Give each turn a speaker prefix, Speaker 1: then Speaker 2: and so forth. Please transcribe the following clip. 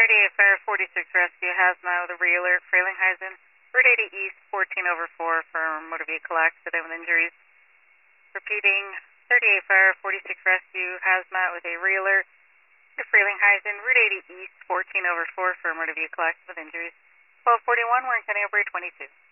Speaker 1: 38 Fire 46 Rescue Hazmat with a re-alert, Frelinghuysen, Route 80 East, 14 over 4 for motor vehicle accident with injuries. Repeating, 38 Fire 46 Rescue Hazmat with a re-alert, Frelinghuysen, Route 80 East, 14 over 4 for motor vehicle accident with injuries. 1241, we're in County Operator 22.